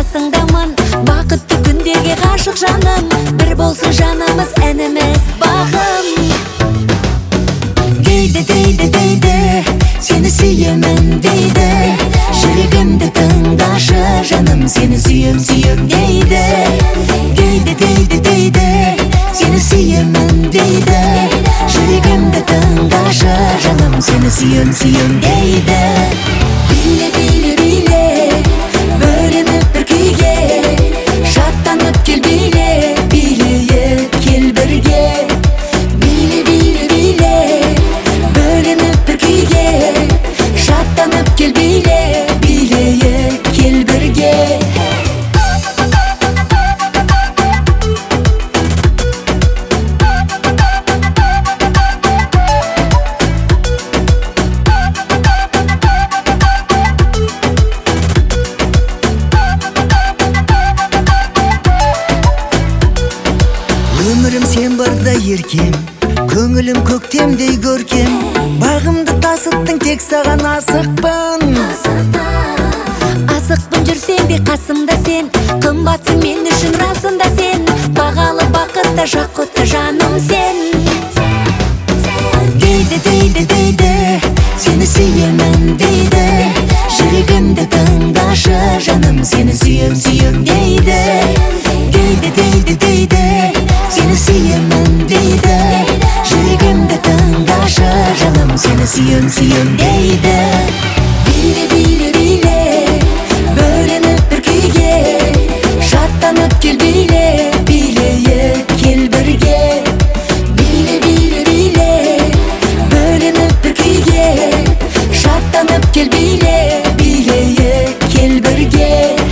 қасыңдамын, бақытты күндерге ғашық жаным. Бір болсын жанымыз, әніміз бағым. Дейді, сені сүйемін дейді. Жүрегімді тыңдашы жаным, сені сүйем дейді. Дейді, сені сүйемін дейді. Жүрегімді тыңдашы жаным, сені сүйем дейді. Биле, бөленіп бір күйге, шаттанып кел билейік кел бірге. Биле, бөленіп бір күйге, шаттанып кел билейік кел бірге. Өмірім сен барда еркем, көңілім көктемдей көркем. Бағымды тасыттың, тек саған асықпын. Асықпын жүрсең де қасымда сен, қымбатсың мен үшін расында сен. Бағалы бақытта жақұтты жаным сен. Дейді, сені сүйемін дейді. Жүрегімді тыңдашы жаным, сені сүйем дейді. Дейді, сені сүйемін дейді. Жүрегімді тыңдашы жаным, сені сүйем дейді. Биле, бөленіп бір күйге, шаттанып кел билейік кел бірге. Биле, бөленіп бір күйге, шаттанып кел билейік кел бірге.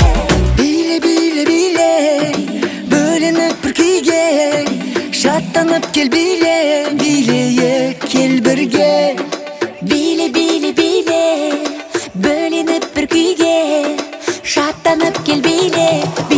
Биле, бөленіп бір күйге, шаттанып кел билейік кел бірге. Биле, бөленіп бір күйге, шаттанып кел биле.